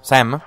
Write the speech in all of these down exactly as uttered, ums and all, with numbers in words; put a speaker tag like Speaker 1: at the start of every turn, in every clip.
Speaker 1: Sam?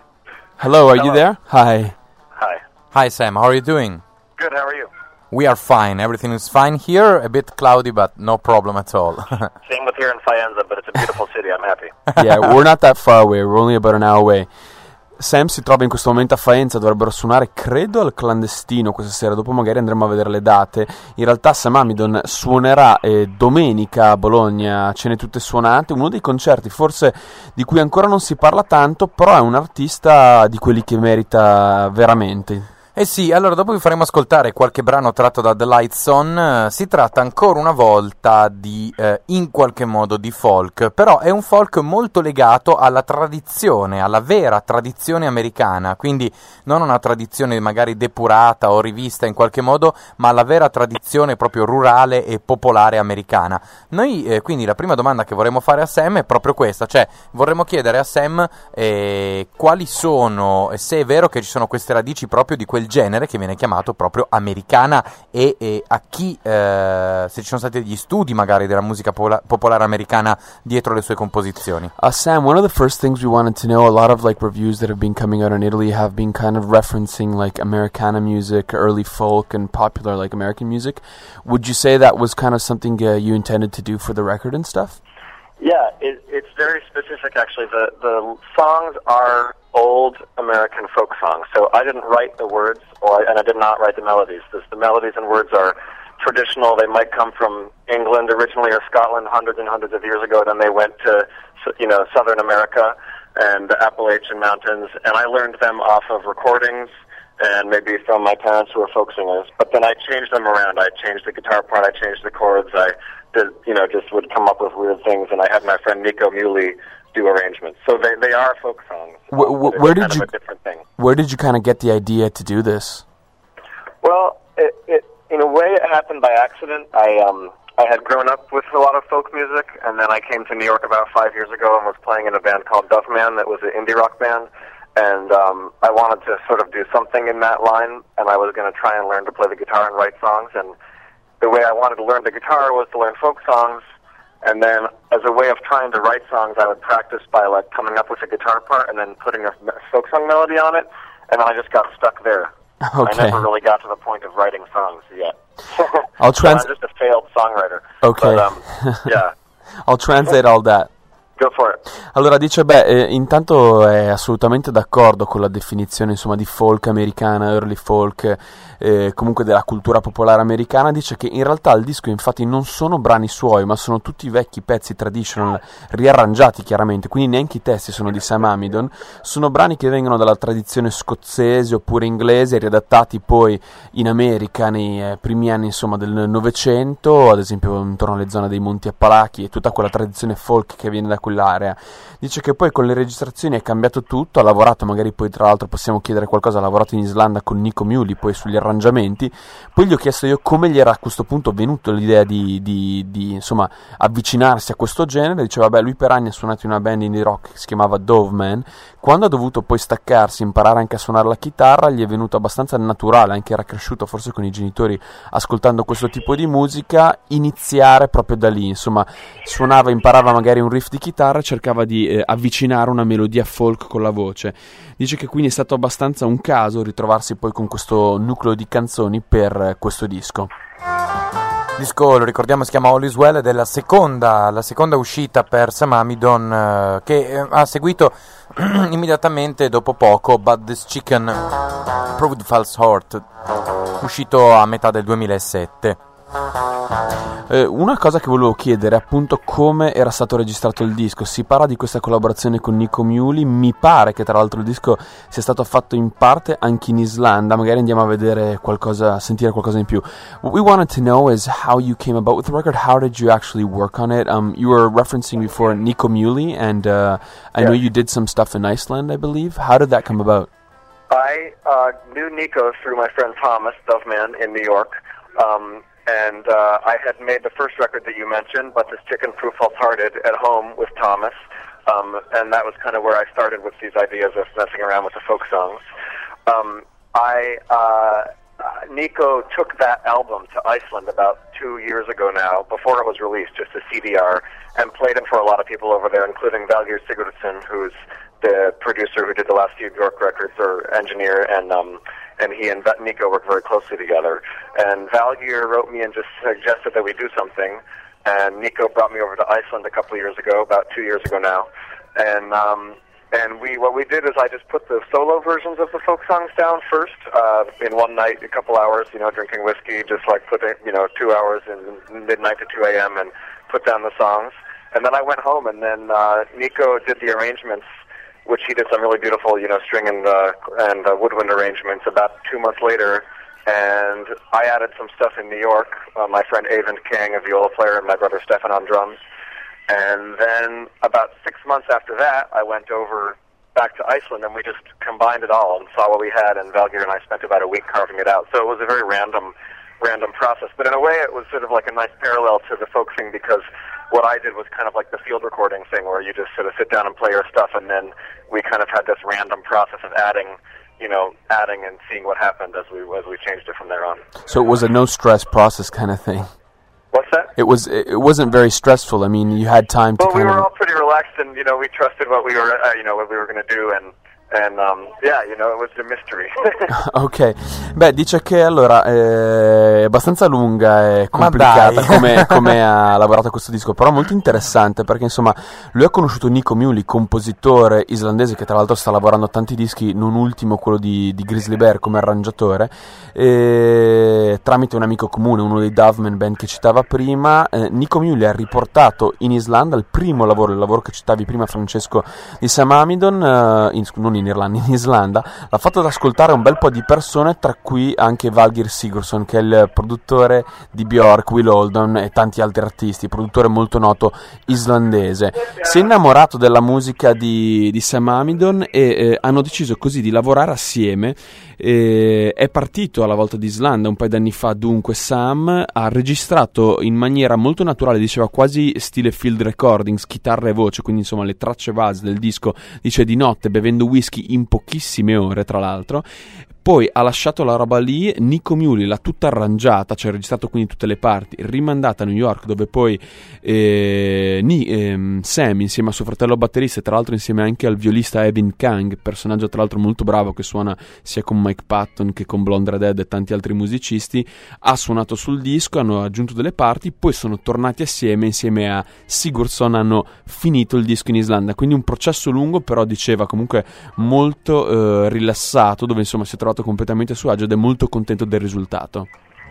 Speaker 2: Hello, are
Speaker 3: Hello.
Speaker 2: you there? Hi.
Speaker 3: Hi.
Speaker 1: Hi Sam, how are you doing?
Speaker 3: Good, how are you?
Speaker 1: We are fine, everything is fine here, a bit cloudy but no problem at all.
Speaker 3: Same with here in Faenza, but it's a beautiful city, I'm happy.
Speaker 2: Yeah, we're not that far away, we're only about an hour away. Sam si trova in questo momento a Faenza, dovrebbero suonare credo al Clandestino questa sera, dopo magari andremo a vedere le date. In realtà Sam Amidon suonerà eh, domenica a Bologna, ce ne tutte suonate, uno dei concerti forse di cui ancora non si parla tanto, però è un artista di quelli che merita veramente.
Speaker 1: Eh sì, allora dopo vi faremo ascoltare qualche brano tratto da The Lights On. Eh, si tratta ancora una volta di, eh, in qualche modo, di folk, però è un folk molto legato alla tradizione, alla vera tradizione americana, quindi non una tradizione magari depurata o rivista in qualche modo, ma la vera tradizione proprio rurale e popolare americana. Noi, eh, quindi la prima domanda che vorremmo fare a Sam è proprio questa, cioè vorremmo chiedere a Sam eh, quali sono, e se è vero che ci sono queste radici proprio di quel genere che viene chiamato proprio americana e, e a chi eh, se ci sono stati degli studi magari della musica pola- popolare americana dietro le sue composizioni.
Speaker 2: Uh, Sam, one of the first things we wanted to know, a lot of like reviews that have been coming out in Italy have been kind of referencing like Americana music, early folk and popular like American music. Would you say that was kind of something uh, you intended to do for the record and stuff?
Speaker 3: Yeah, it, it's very specific actually. The, the songs are old American folk songs, so I didn't write the words, or I, and I did not write the melodies. The, the melodies and words are traditional. They might come from England originally or Scotland hundreds and hundreds of years ago, then they went to, you know, Southern America and the Appalachian Mountains, and I learned them off of recordings and maybe from my parents who were folk singers. But then I changed them around. I changed the guitar part, I changed the chords, I did, you know, just would come up with weird things, and I had my friend Nico Muley do arrangements. So they, they are folk songs.
Speaker 2: Wh- wh- where did
Speaker 3: kind
Speaker 2: you
Speaker 3: of a different thing.
Speaker 2: Where did you kind of get the idea to do this?
Speaker 3: Well, it, it in a way it happened by accident. I um I had grown up with a lot of folk music, and then I came to New York about five years ago and was playing in a band called Doveman that was an indie rock band. And um, I wanted to sort of do something in that line, and I was going to try and learn to play the guitar and write songs. And the way I wanted to learn the guitar was to learn folk songs, and then as a way of trying to write songs, I would practice by like coming up with a guitar part and then putting a folk song melody on it, and then I just got stuck there.
Speaker 2: Okay.
Speaker 3: I never really got to the point of writing songs yet.
Speaker 2: I'll trans-
Speaker 3: so I'm just a failed songwriter.
Speaker 2: Okay.
Speaker 3: But, um, yeah.
Speaker 2: I'll translate all that.
Speaker 3: Go for it.
Speaker 2: Allora dice, beh, eh, intanto è assolutamente d'accordo con la definizione insomma di folk americana, early folk, eh, comunque della cultura popolare americana. Dice che in realtà il disco infatti non sono brani suoi, ma sono tutti vecchi pezzi traditional riarrangiati chiaramente, quindi neanche i testi sono di Sam Amidon, sono brani che vengono dalla tradizione scozzese oppure inglese, riadattati poi in America nei eh, primi anni insomma del Novecento, ad esempio intorno alle zone dei Monti Appalachi e tutta quella tradizione folk che viene da quell'area. Dice che poi con le registrazioni è cambiato tutto, ha lavorato, magari poi tra l'altro possiamo chiedere qualcosa, ha lavorato in Islanda con Nico Muley poi sugli arrangiamenti. Poi gli ho chiesto io come gli era a questo punto venuto l'idea di, di, di insomma avvicinarsi a questo genere. Diceva, beh, lui per anni ha suonato in una band indie rock che si chiamava Doveman, quando ha dovuto poi staccarsi, imparare anche a suonare la chitarra, gli è venuto abbastanza naturale, anche era cresciuto forse con i genitori ascoltando questo tipo di musica, iniziare proprio da lì, insomma suonava, imparava magari un riff di chitarra, cercava di eh, avvicinare una melodia folk con la voce. Dice che quindi è stato abbastanza un caso ritrovarsi poi con questo nucleo di canzoni per eh, questo disco.
Speaker 1: Il disco, lo ricordiamo, si chiama All Is Well ed è la seconda, la seconda uscita per Sam Amidon, eh, che eh, ha seguito immediatamente dopo poco But This Chicken Proved False Heart, uscito a metà del duemilasette.
Speaker 2: Eh, una cosa che volevo chiedere è appunto come era stato registrato il disco. Si parla di questa collaborazione con Nico Muley, mi pare che tra l'altro il disco sia stato fatto in parte anche in Islanda, magari andiamo a vedere qualcosa, a sentire qualcosa in più. What we wanted to know is how you came about with the record. How did you actually work on it? Um, you were referencing before Nico Muley, and uh, I
Speaker 3: Yeah.
Speaker 2: know you did some stuff in Iceland, I believe. How did that come about?
Speaker 3: I uh, knew Nico through my friend Thomas Doveman in New York. Um, And uh, I had made the first record that you mentioned, But This Chicken Proved False-Hearted, at home with Thomas. Um, and that was kind of where I started with these ideas of messing around with the folk songs. Um, I uh, uh, Nico took that album to Iceland about two years ago now, before it was released, just a C D R, and played it for a lot of people over there, including Valgeir Sigurdsson, who's the producer who did the last few Bjork records, or engineer, and um, and he and Nico worked very closely together. And Valgeir wrote me and just suggested that we do something, and Nico brought me over to Iceland a couple of years ago, about two years ago now, and um, and we what we did is I just put the solo versions of the folk songs down first, uh, in one night, a couple hours, you know, drinking whiskey, just like put it, you know, two hours in midnight to two a.m. and put down the songs. And then I went home, and then uh, Nico did the arrangements, which he did some really beautiful, you know, string and uh, and uh, woodwind arrangements about two months later. And I added some stuff in New York, uh, my friend Avon King, a viola player, and my brother Stefan on drums. And then about six months after that, I went over back to Iceland, and we just combined it all and saw what we had, and Valgeir and I spent about a week carving it out. So it was a very random, random process. But in a way, it was sort of like a nice parallel to the folk thing, because what I did was kind of like the field recording thing, where you just sort of sit down and play your stuff, and then we kind of had this random process of adding, you know, adding and seeing what happened as we as we changed it from there on.
Speaker 2: So it was a no stress process kind of thing.
Speaker 3: What's that?
Speaker 2: It was. It wasn't very stressful. I mean, you had time to.
Speaker 3: Well,
Speaker 2: kind
Speaker 3: we were
Speaker 2: of...
Speaker 3: all pretty relaxed, and you know, we trusted what we were, uh, you know, what we were going to do, and and um, yeah, you know, it was a mystery.
Speaker 2: Ok, beh, dice che allora è abbastanza lunga e complicata come, come ha lavorato a questo disco, però molto interessante, perché insomma lui ha conosciuto Nico Muhly, compositore islandese che tra l'altro sta lavorando a tanti dischi, non ultimo quello di, di Grizzly Bear come arrangiatore, e tramite un amico comune, uno dei Doveman Band che citava prima, eh, Nico Muhly ha riportato in Islanda il primo lavoro, il lavoro che citavi prima, Francesco, di Sam Amidon, eh, in, non in Irlanda, in Islanda, l'ha fatto ad ascoltare un bel po' di persone, tra cui anche Valgeir Sigurdsson, che è il produttore di Bjork, Will Oldham e tanti altri artisti, produttore molto noto islandese. Si è innamorato della musica di, di Sam Amidon e eh, hanno deciso così di lavorare assieme. Eh, è partito alla volta di Islanda un paio d'anni fa, dunque Sam ha registrato in maniera molto naturale, diceva quasi stile field recordings, chitarra e voce, quindi insomma le tracce base del disco, dice di notte bevendo whisky in pochissime ore tra l'altro. Poi ha lasciato la roba lì, Nico Muhly l'ha tutta arrangiata, cioè ha registrato quindi tutte le parti, rimandata a New York, dove poi eh, Ni, eh, Sam insieme a suo fratello batterista, e tra l'altro insieme anche al violista Evan Kang, personaggio tra l'altro molto bravo che suona sia con Mike Patton che con Blonde Redhead e tanti altri musicisti, ha suonato sul disco, hanno aggiunto delle parti, poi sono tornati assieme, insieme a Sigurdsson hanno finito il disco in Islanda, quindi un processo lungo, però diceva comunque molto eh, rilassato, dove insomma si è trovato completamente a suo agio ed è molto contento del risultato.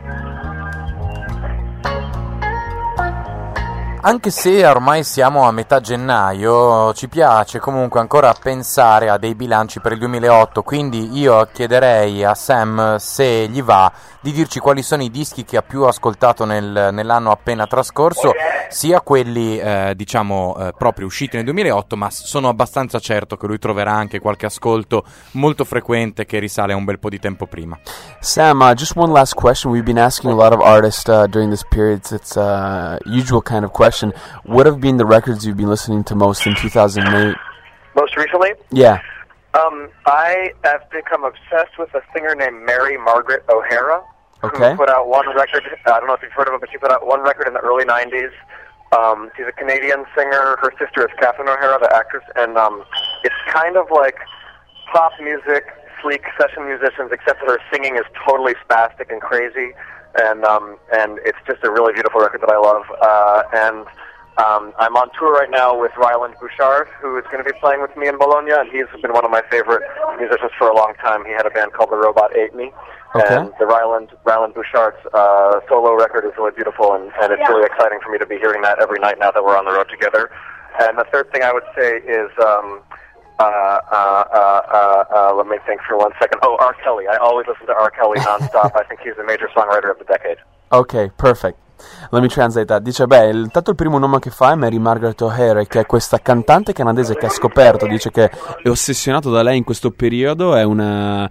Speaker 1: Anche se ormai siamo a metà gennaio, ci piace comunque ancora pensare a dei bilanci per il duemilaotto, quindi io chiederei a Sam, se gli va, di dirci quali sono i dischi che ha più ascoltato nel, nell'anno appena trascorso, sia quelli eh, diciamo eh, proprio usciti nel duemilaotto, ma sono abbastanza certo che lui troverà anche qualche ascolto molto frequente che risale a un bel po' di tempo prima.
Speaker 2: Sam, uh, just one last question. We've been asking a lot of artists uh, during this period. It's a usual kind of question. What have been the records you've been listening to most in two thousand eight?
Speaker 3: Most recently?
Speaker 2: Yeah.
Speaker 3: Um, I have become obsessed with a singer named Mary Margaret O'Hara,
Speaker 2: okay.
Speaker 3: who put out one record. I don't know if you've heard of it, but she put out one record in the early nineties. Um, she's a Canadian singer. Her sister is Catherine O'Hara, the actress, and um, it's kind of like pop music, sleek session musicians, except that her singing is totally spastic and crazy. And um, and it's just a really beautiful record that I love. Uh, and um, I'm on tour right now with Ryland Bouchard, who is going to be playing with me in Bologna, and he's been one of my favorite musicians for a long time. He had a band called The Robot Ate Me,
Speaker 2: okay.
Speaker 3: and the Ryland Ryland Bouchard's uh, solo record is really beautiful, and, and it's really exciting for me to be hearing that every night now that we're on the road together. And the third thing I would say is... Um, Uh, uh, uh, uh, uh, let me think for one second. Oh, R. Kelly. I always listen to R. Kelly nonstop. I think he's a major songwriter of the decade.
Speaker 2: Ok, perfect. Let me translate that. Dice, beh, intanto il primo nome che fa è Mary Margaret O'Hara, che è questa cantante canadese che ha scoperto, dice che è ossessionato da lei in questo periodo, è una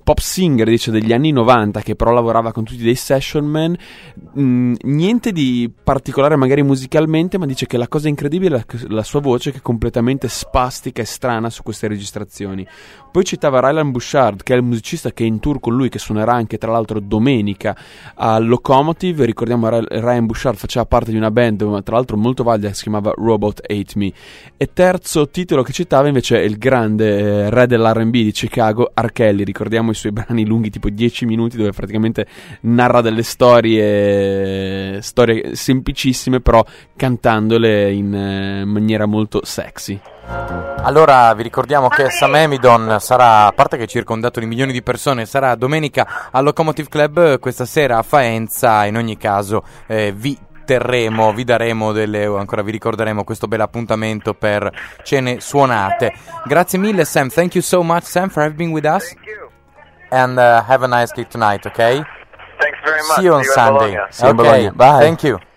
Speaker 2: pop singer, dice, degli anni novanta, che però lavorava con tutti dei session man. Mm, niente di particolare magari musicalmente, ma dice che la cosa incredibile è la, la sua voce, che è completamente spastica e strana su queste registrazioni. Poi citava Ryland Bouchard, che è il musicista che è in tour con lui, che suonerà anche tra l'altro domenica al Locomotive. Ricordiamo Ryan Bouchard faceva parte di una band, ma tra l'altro molto valida, si chiamava Robot Hate Me. E terzo titolo che citava invece è il grande eh, re dell'R and B di Chicago, R. Kelly. Ricordiamo i suoi brani lunghi, tipo dieci minuti, dove praticamente narra delle storie storie semplicissime, però cantandole in eh, maniera molto sexy.
Speaker 1: Allora vi ricordiamo che Sam Amidon sarà, a parte che è circondato di milioni di persone, sarà domenica al Locomotive Club, questa sera a Faenza. In ogni caso eh, vi terremo, vi daremo delle, ancora vi ricorderemo questo bel appuntamento per cene suonate. Grazie mille Sam, thank you so much Sam for having been with us.
Speaker 3: Thank you.
Speaker 1: And uh, have a nice gig tonight, okay?
Speaker 3: Thanks very much.
Speaker 1: See you on
Speaker 3: See you in
Speaker 1: Sunday.
Speaker 3: Bologna.
Speaker 2: See you in
Speaker 1: Okay,
Speaker 2: Bologna. Bye.
Speaker 1: Thank you.